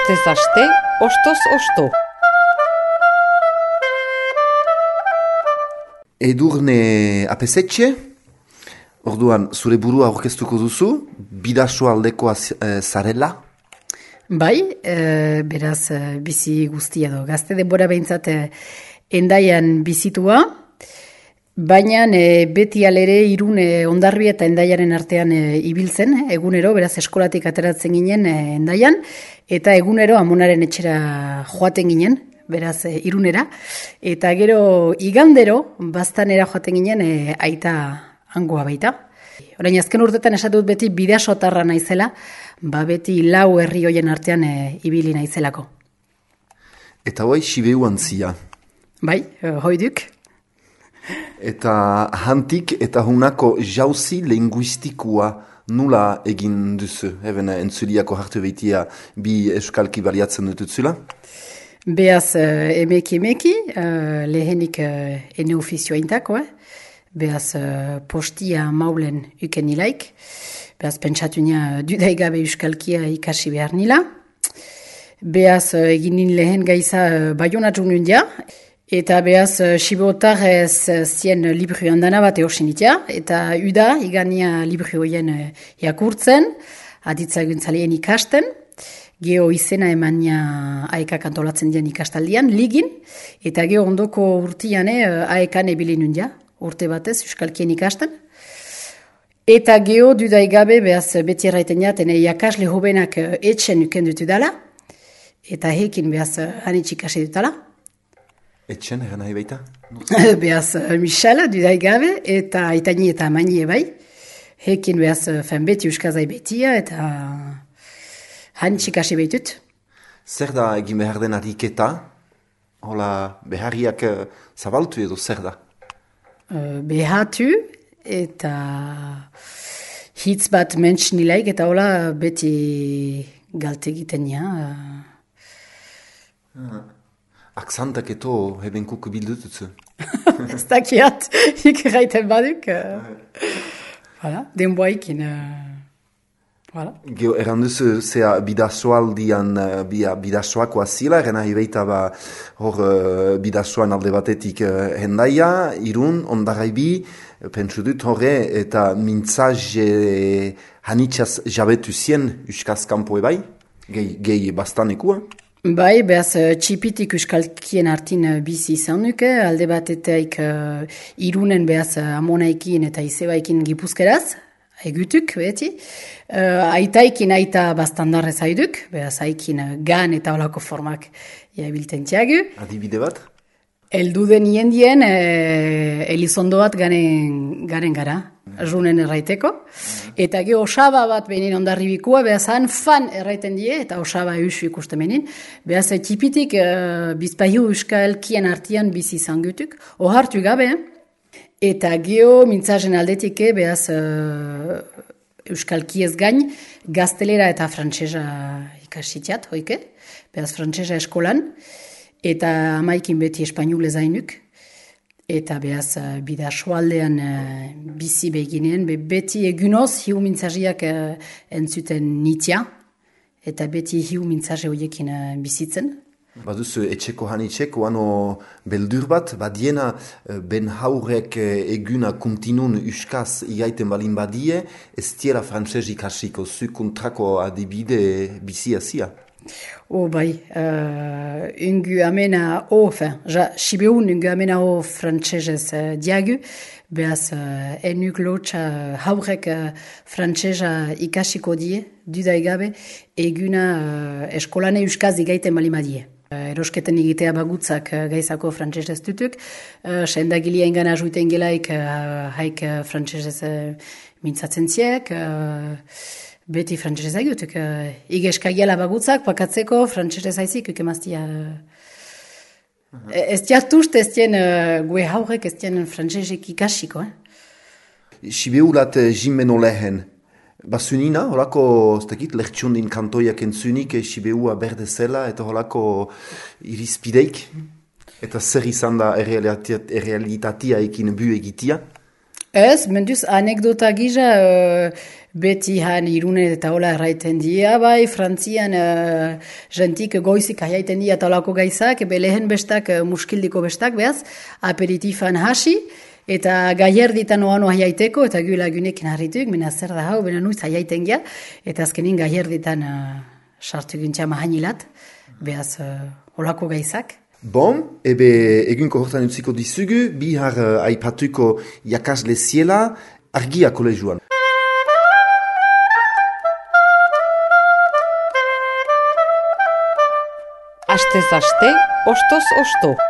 Astez aste, ostoz osto. Edurne apesetxe, orduan zure burua aurkeztuko duzu, bidaso aldekoa zarela? Bai, beraz bizi guztia edo gazte denbora behintzat Hendaian bizitua, baina beti alere Irun Hondarribia eta Hendaiaren artean ibiltzen, egunero, beraz eskolatik ateratzen ginen Hendaian, eta egunero amonaren etxera joaten ginen, beraz Irunera, eta gero igandero baztanera joaten ginen aita hangoa baita. Orain azken urtetan esatut beti bidasotarra naizela, beti lau herri hoien artean ibili naizelako. Eta hoi Sibeu antzia. Bai, hoiduk. Eta hantik eta hunako jauzi linguistikoa nula egin duzu? Eben entzuliako hartu behitia bi euskalki baliatzen dututzula? Beaz emeki, lehenik ene ofizioa intako, beaz postia maulen uken nilaik, beaz pentsatu nia dudaigabe euskalkia ikasi behar nila, beaz egin lehen gaiza Baionatzu nundia, eta beaz sibotar zien libru handana bat eosinitia, eta uda igania libru hoien jakurtzen, aditzaguntzalean ikasten, geho izena emania aekak antolatzen dian ikastaldian, ligin, eta geho ondoko urtian aekan ebili nundia, urte batez, euskalkien ikasten. Eta geho dudaigabe, behaz beti erraiten jaten, jakasle hobenak etxen uken dutu dala, eta hekin behaz hanitz ikasi dutala. Etxen, eran nahi baita? Behaz Michel dudaigabe, eta aitani eta amani bai. Hekin behaz beti euskazai betia, eta hanitz ikasi behitut. Zer da egin behar den ariketa? Hola, beharriak zabaltu edo zer da? Behatu eta hitz bat mentz nilaik eta hola beti galte egiten ja. Aksantak eto hebenkuk bildututzu. Ez dakiat, ikerraiten baduk. Denboaikin. Geo, eran duzu, zea bidasoaldian, bidasoakoa zila, erena hibeita hor bidasoan alde batetik Hendaia, Irun, Hondarribi, pentsu dut horre, eta mintzaje hanitxaz jabetu zien euskaz kanpoe bai, gehi bastanekua. Bai, behaz txipitik euskalkien artin bizi izan nuke, alde batetik Irunen behaz amonaikin eta izebaikin gipuzkeraz, egutuk, beti. Aitaikin aita bastandarrez haiduk, behaz aikin gan eta olako formak jabilten tiagu. Adibide bat? Eldu den hiendien Elizondo bat garen gara, runen erraiteko. Eta ge osaba bat benin Hondarribikoa, behaz han fan erraiten die, eta osaba eusu ikusten benin. Behaz tipitik bizpahiu euskalkien artian bizi izan gutuk, ohartu gabe, eta geho mintzazen aldetik behaz euskalkiez gain, gaztelera eta frantsesa ikasitiat, hoike, behaz frantsesa eskolan, eta amaikin beti espainolez ainuk, eta behaz bidasoaldean bizi beginean, beti egunoz hiu mintzaziak entzuten nitia, eta beti hiu mintzaze horiekin bizitzen. Baduzu etxeko hanitxek, oano beldur bat, badiena ben haurek eguna kontinun euskaz igaiten balin badie, ez tiela frantzez ikasiko, zu kontrako adibide bizia zia. Bai, ungu amena Sibeun ungu amena frantzezez diagu, behaz enuk lotxa haurek frantzeza ikasiko die, dudaigabe, eguna eskolane euskaz igaiten balin badie. Erosketen egitea bagutzak gaizako frantzesez dutuk, sendagilia engan ajuiten gelaik haik frantzesez mintzatzen ziek, beti frantzesez aigutuk. Igeska gela bagutzak, pakatzeko frantzesez haizik, ukemaztia. Ez diatust, ez dien gue haurek, ez dien frantzesek ikasiko. Sibeulat jimmeno lehen, basunina, holako, ez dakit, lertxundin kantoiak entzunik, Sibeua berdezela, eta holako irizpideik, eta zer izan da errealitatea ekin bu egitia? Ez, menduz, anekdota gisa, beti han Irune eta hola erraiten dia, bai, Frantzian jentik goizik aiaiten dia talako gaizak, lehen bestak, muskildiko bestak, behaz, aperitifan hasi, eta gaierditan oano aiaiteko, eta gu lagunekin harrituk, mena zer da hau, bena nuiz aiaiten gia, eta azkenin gaierditan sartu gintza mahanilat, behaz, holako gaizak. Bon, ebe egunko hortan utziko dizugu, bihar aipatuko jakasle ziela, argia koleguan. Astez aste, ostoz osto.